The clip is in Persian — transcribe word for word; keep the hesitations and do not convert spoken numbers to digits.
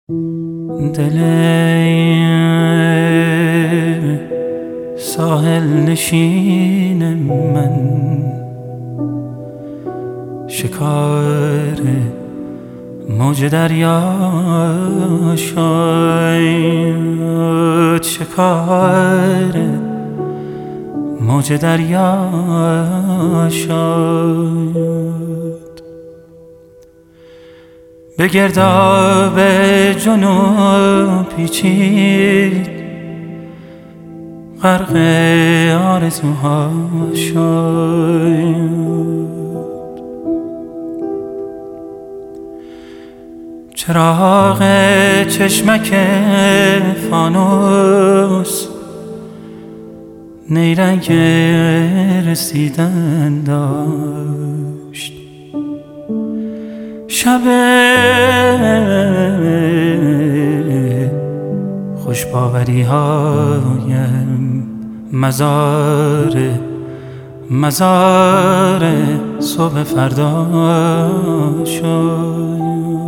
دل ساحل نشین من شکار موج دریا شد، شکار موج دریا شد. به گرداب جنوب پیچید، غرق آرزوها شد. چراغ چشمک فانوس نیرنگ رسیدن داشت. شب خوشباوری هایم مزار مزار صبح فردا شد.